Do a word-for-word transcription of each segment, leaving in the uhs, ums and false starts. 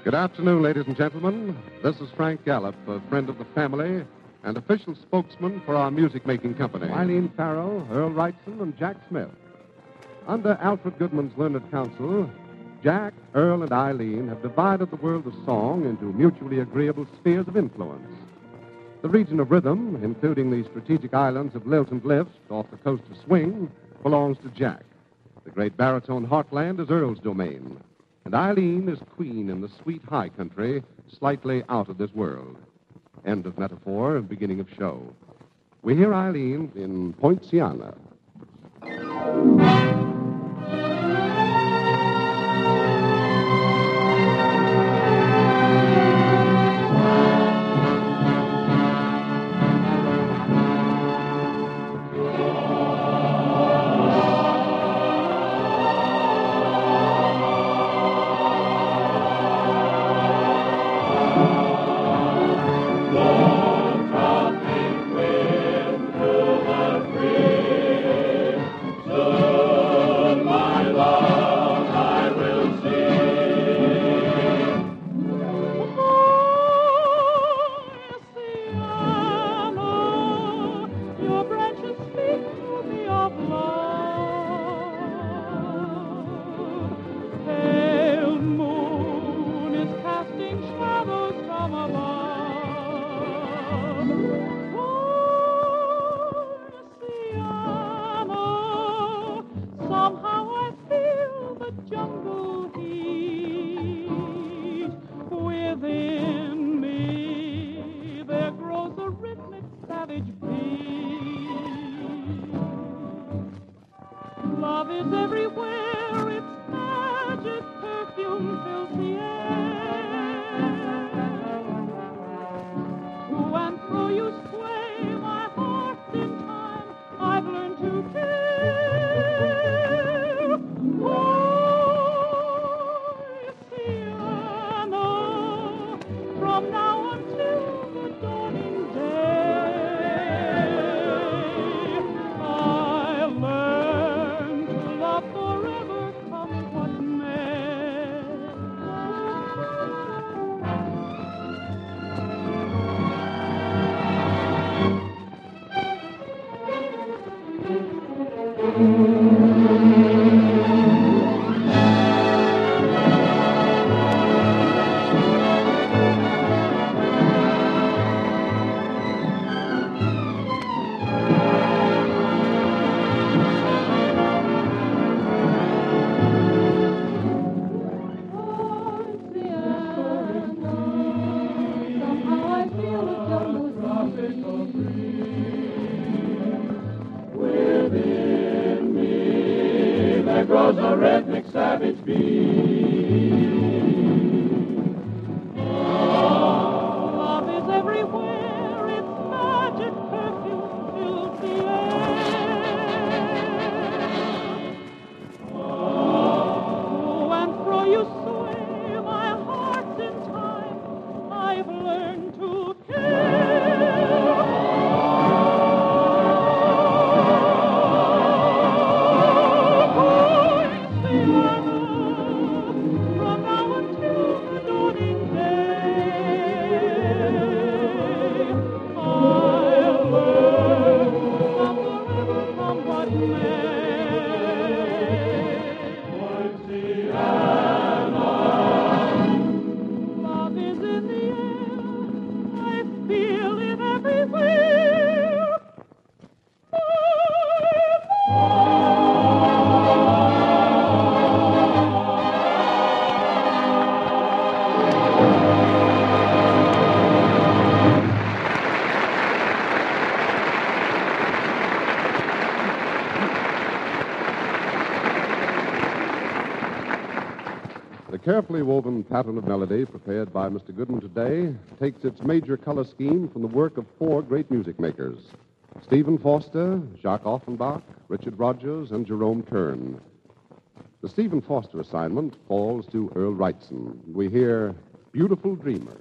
Good afternoon, ladies and gentlemen. This is Frank Gallup, a friend of the family and official spokesman for our music-making company. Eileen Farrell, Earl Wrightson, and Jack Smith. Under Alfred Goodman's learned counsel, Jack, Earl, and Eileen have divided the world of song into mutually agreeable spheres of influence. The region of rhythm, including the strategic islands of Lilt and Lift off the coast of Swing, belongs to Jack. The great baritone heartland is Earl's domain. And Eileen is queen in the sweet high country, slightly out of this world. End of metaphor and beginning of show. We hear Eileen in Poinciana. Love is everywhere, its magic perfume fills the air. To and fro you sway, my heart in time, I've learned to care. Poinciana, from now until the dawning day, I learn forever, come what may. Grows a rhythmic savage beat. Love is everywhere, its magic perfume fills the air. To and fro you sway, my heart's in time, I've learned to The carefully woven pattern of melody prepared by Mister Goodman today takes its major color scheme from the work of four great music makers: Stephen Foster, Jacques Offenbach, Richard Rodgers, and Jerome Kern. The Stephen Foster assignment falls to Earl Wrightson. We hear Beautiful Dreamer.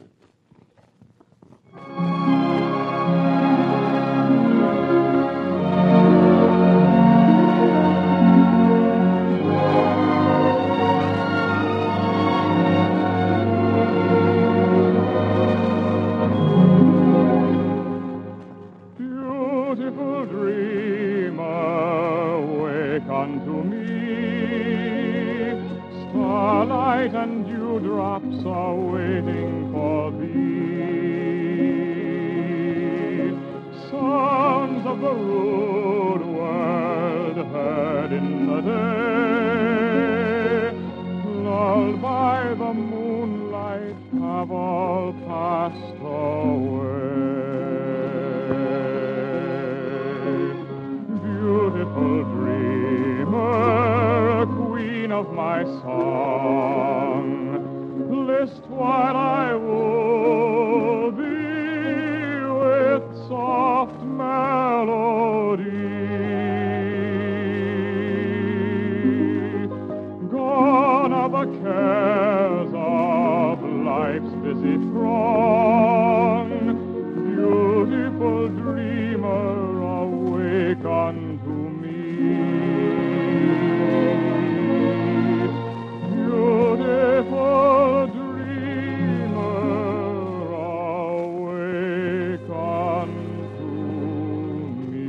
Thank you. Starlight and dewdrops are waiting for thee. Sounds of the rude world heard in the day, lulled by the moonlight, have all passed away. Beautiful dreamer, queen of my song, list while I woo thee with soft melody. Gone are the cares of life's busy throng. Beautiful dreamer, awake unto me. Beautiful dreamer, awake unto me.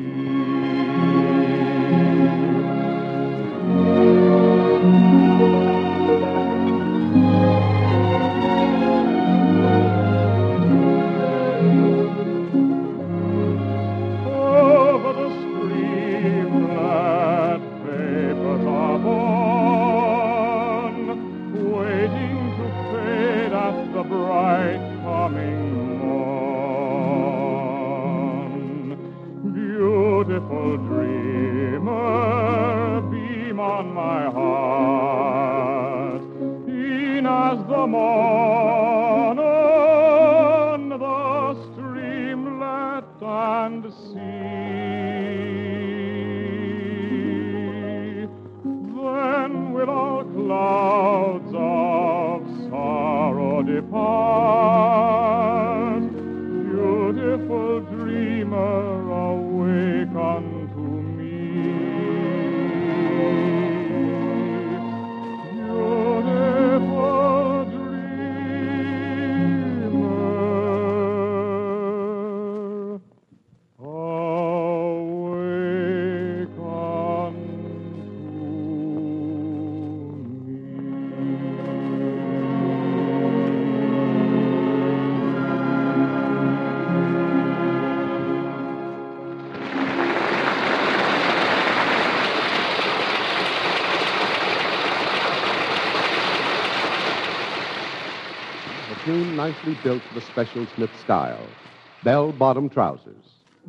Over the streamlet vapors are born, waiting to fade at the bright coming morn. Beautiful dreamer, beam on my heart, e'en as the morn on the streamlet and sea. Then will all clouds of sorrow depart. Beautiful dreamer, awake unto me. Beautiful dreamer, awake A tune nicely built to the special Smith style. Bell-bottom trousers.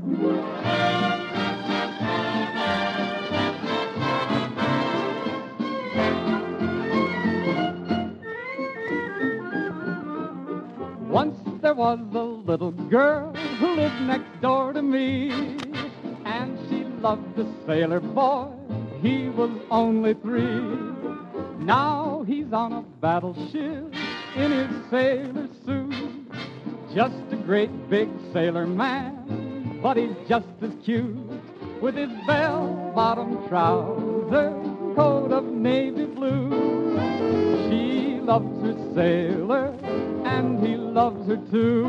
Once there was a little girl who lived next door to me, and she loved a sailor boy. He was only three. Now he's on a battleship in his sailor suit, just a great big sailor man, but he's just as cute, with his bell-bottom trousers, coat of navy blue. She loves her sailor, and he loves her too.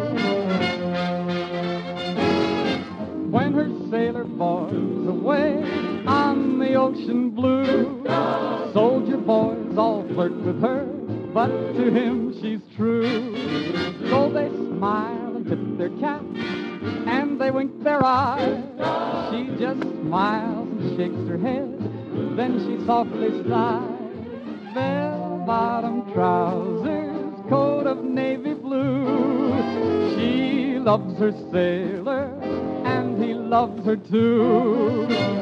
When her sailor boy's away on the ocean blue, soldier boys all flirt with her, but to him she's true. So they smile and tip their caps, and they wink their eyes. She just smiles and shakes her head, then she softly sighs. Bell-bottom trousers, coat of navy blue. She loves her sailor, and he loves her too.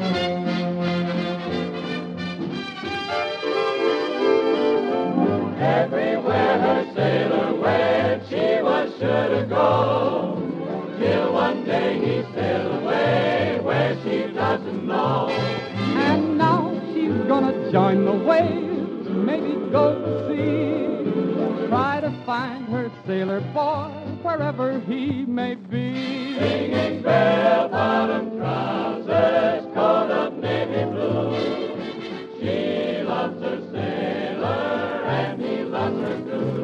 Everywhere her sailor went, she was sure to go, till one day he sailed away where she doesn't know. And now she's gonna join the waves, maybe go to sea, try to find her sailor boy wherever he may be. Singing bell-bottom trousers, coat of navy blue. She loves her sailor, and he loves her too.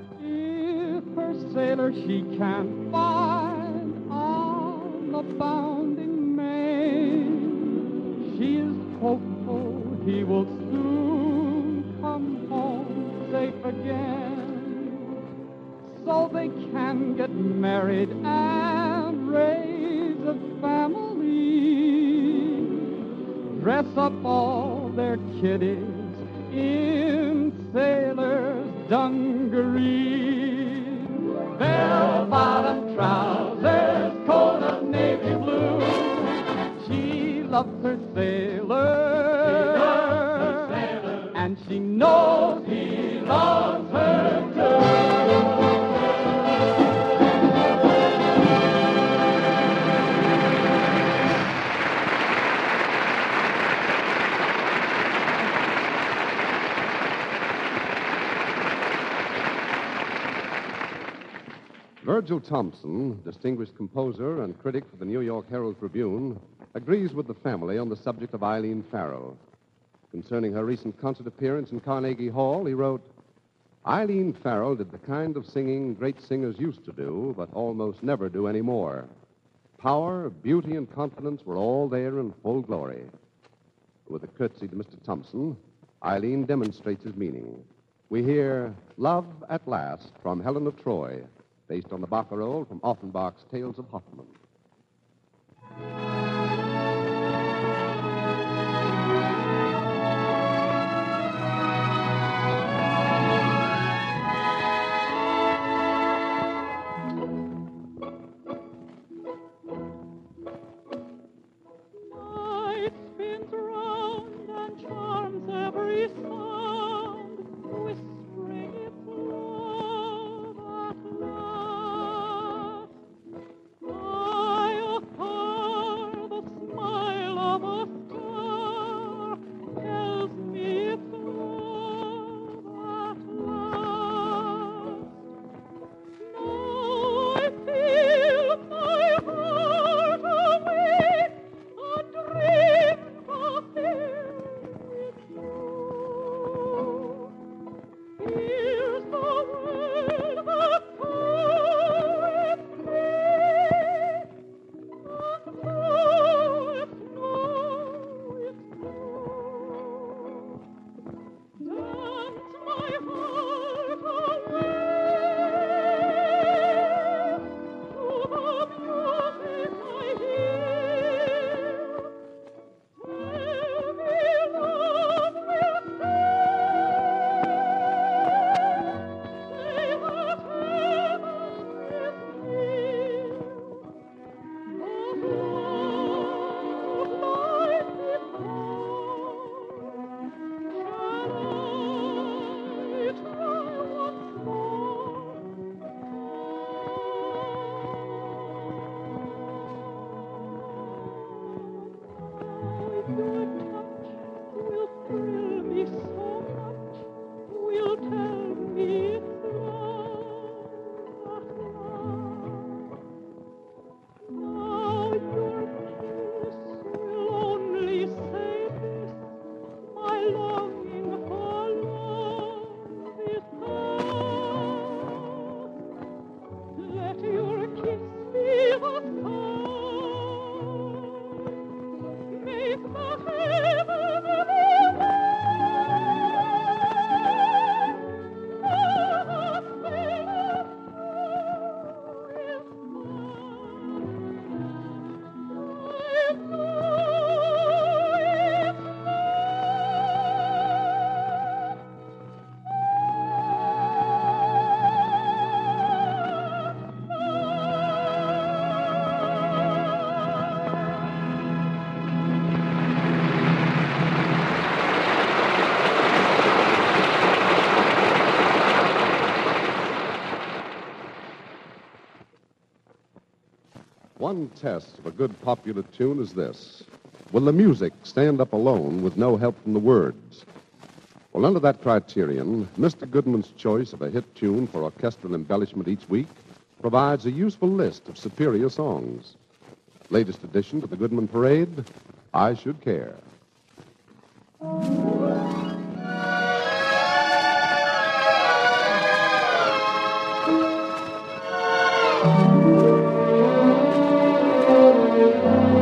If her sailor she can't find on the bound sounding Maine. She is hopeful he will soon come home safe again, so they can get married and raise a family, dress up all their kiddies in sailor's dungarees, bell-bottom trousers, coat of navy blue. She loves her sailor, She loves her sailor. and she knows he loves her too. Virgil Thompson, distinguished composer and critic for the New York Herald Tribune, agrees with the family on the subject of Eileen Farrell. Concerning her recent concert appearance in Carnegie Hall, he wrote, Eileen Farrell did the kind of singing great singers used to do, but almost never do anymore. Power, beauty, and confidence were all there in full glory. With a curtsy to Mister Thompson, Eileen demonstrates his meaning. We hear Love at Last from Helen of Troy, based on the barcarolle from Offenbach's Tales of Hoffmann. Night spins round and charms every sound, whispering its love at last. High afar, the smile of a star tells me it's love at last. Now I feel my heart awake, a dream fulfilled with you. Here's the world that calleth me, and so it's no, it's true. Dance my heart away to the music I hear. Tell me love will stay. Say that heaven is near. But love like before, shall I try once more? Your touch will thrill me so much, will tell me it's love at last. Now your kiss will only say this, my longing for love is past. Let your kiss be the sign, make the heaven believe that sailor is mine. I know it's One test of a good popular tune is this. Will the music stand up alone with no help from the words? Well, under that criterion, Mister Goodman's choice of a hit tune for orchestral embellishment each week provides a useful list of superior songs. Latest addition to the Goodman Parade, I Should Care. Thank you.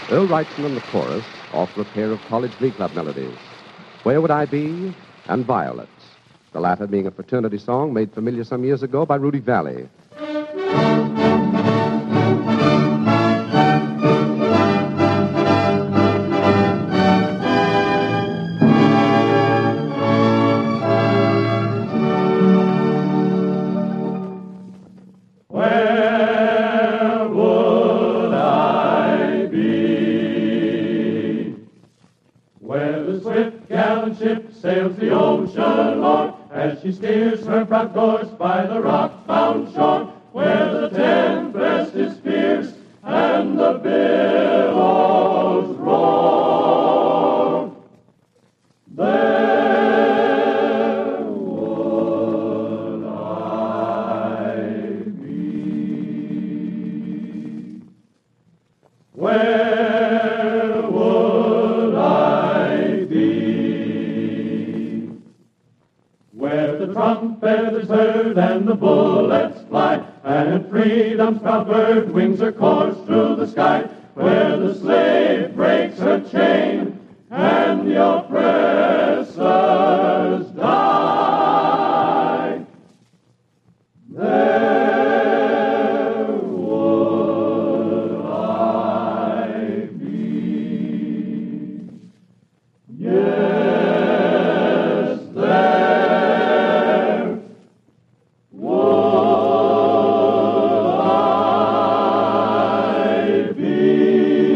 Earl Wrightson and the chorus offer a pair of college glee club melodies. Where Would I Be? And Violets. The latter being a fraternity song made familiar some years ago by Rudy Valley. Where would I be? Where the swift gallant ship sails the ocean o'er, as she steers her proud course by the rock-bound shore, where the tempest is fierce and the billows roar. There would I be. Where would I be? Where the trumpet is heard and the bullets fly, and freedom's proud bird wings her course through the sky, where the slave breaks her chain and the oppressors die. There would I be. Yes, there would I be.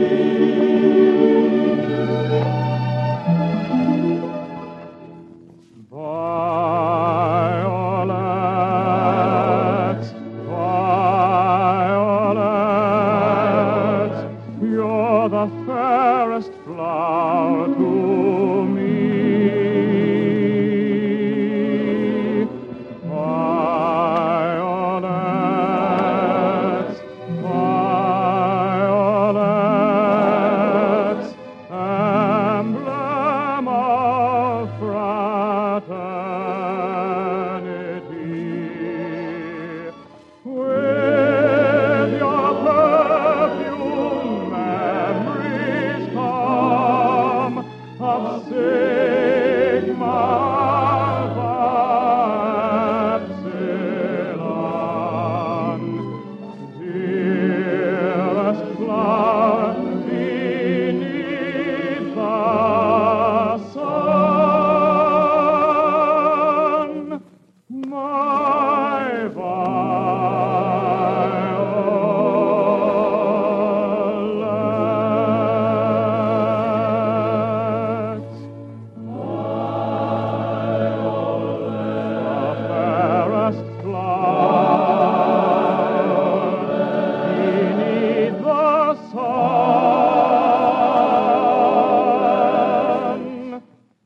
Violets, violets, you're the fairest flower to me. Violets, violets, emblem of fraternity. With your perfume, memories come of Sigma Epsilon. Dearest flower beneath the sun, my violets. The fairest flower beneath the sun.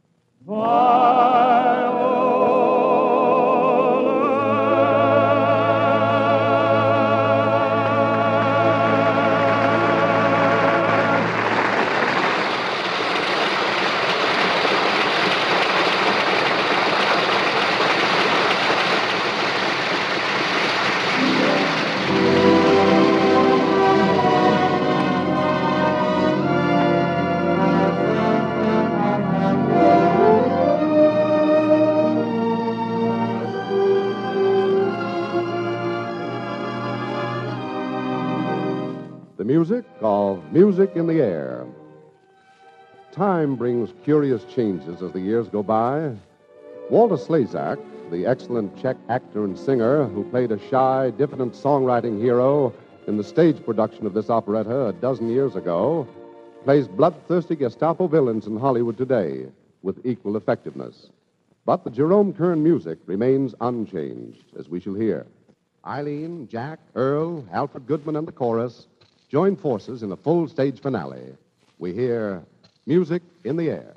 The music of Music in the Air. Time brings curious changes as the years go by. Walter Slezak, the excellent Czech actor and singer who played a shy, diffident songwriting hero in the stage production of this operetta a dozen years ago, plays bloodthirsty Gestapo villains in Hollywood today with equal effectiveness. But the Jerome Kern music remains unchanged, as we shall hear. Eileen, Jack, Earl, Alfred Goodman, and the chorus join forces in a full stage finale. We hear Music in the Air.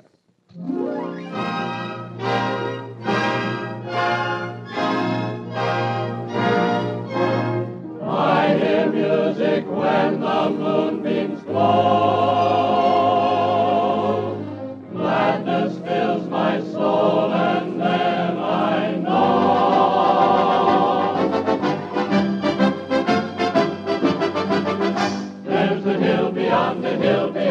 I hear music when the moonbeams glow. Gladness fills my soul, and then I know there's a hill beyond the hill beyond.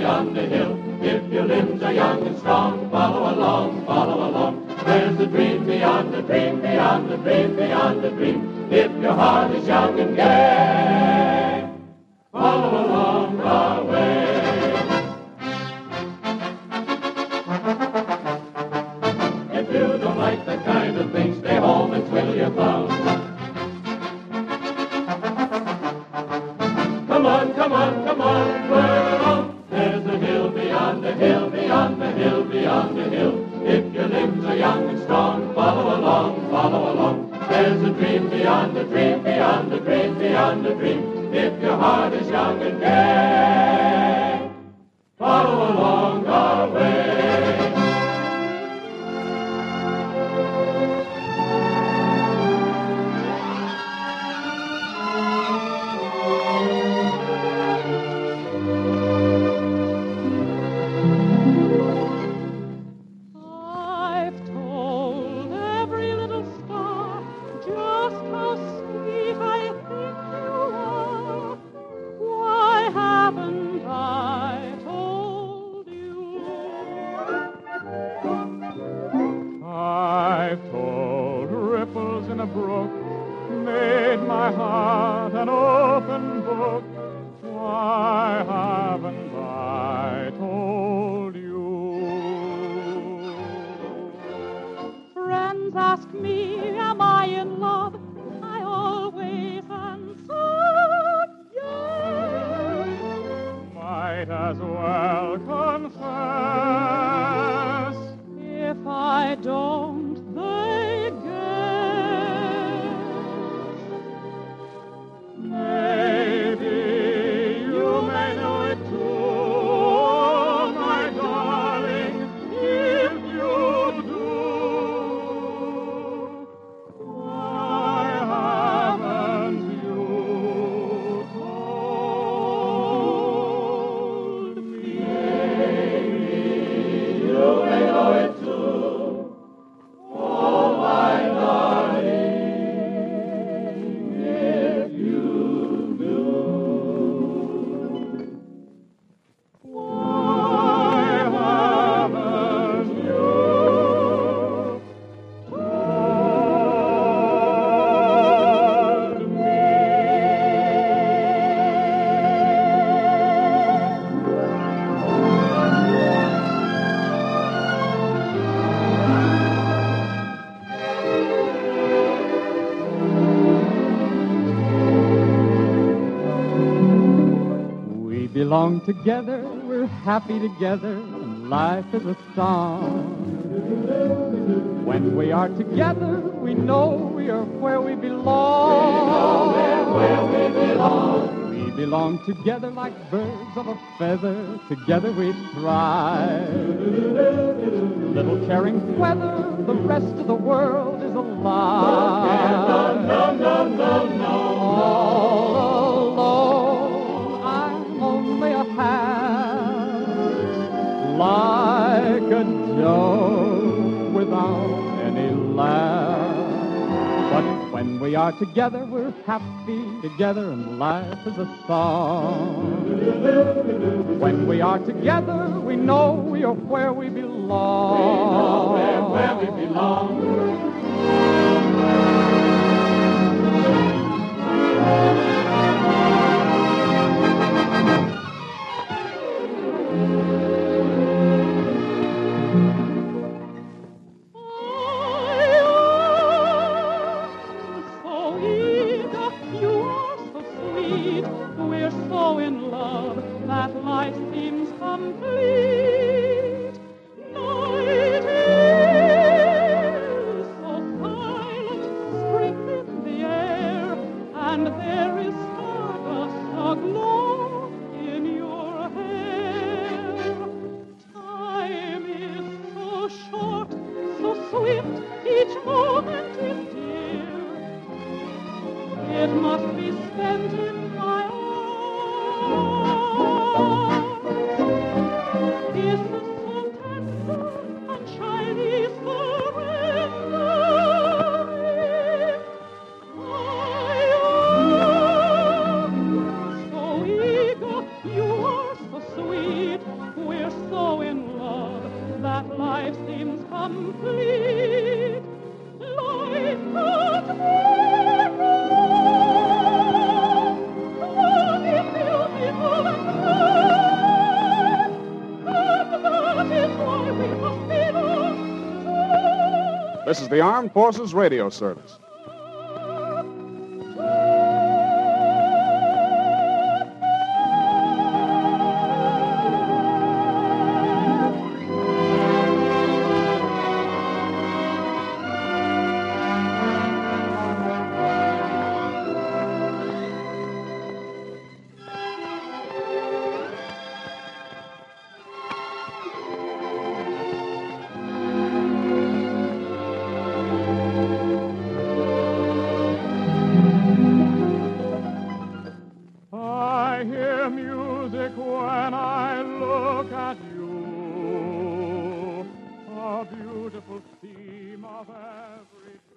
beyond the hill. If your limbs are young and strong, follow along, follow along. There's a dream beyond the dream, beyond the dream, beyond the dream. If your heart is young and gay, follow along our way. If you don't like that kind of thing, stay home and twiddle your thumbs. Come on, come on, come on, twirl along. There's a hill beyond the hill, beyond the hill, beyond the hill. If your limbs are young and strong, follow along, follow along. There's a dream beyond the dream, beyond the dream, beyond the dream. If your heart is young and gay, follow along our way. Belong together, we're happy together, and life is a song. When we are together, we know we are where we belong. We know we're where we belong. We belong together like birds of a feather, together we thrive. Little caring whether the rest of the world is alive. No, no, no, no, no, no. All alone, I'm only a half, like a joke without any laugh. But when we are together, we're happy together, and life is a song. When we are together, we know we are where we belong. We know we're where we belong. We're so in love that life seems complete. Night is so silent, spring in the air, and there is stardust aglow in your hair. Time is so short, so swift, each moment is dear. It must be spent in my arms. sweet. We're so in love that life seems complete. Life has love is beautiful and bright, and that is why we must belong to. This is the Armed Forces Radio Service. I hear music when I look at you, a beautiful theme of every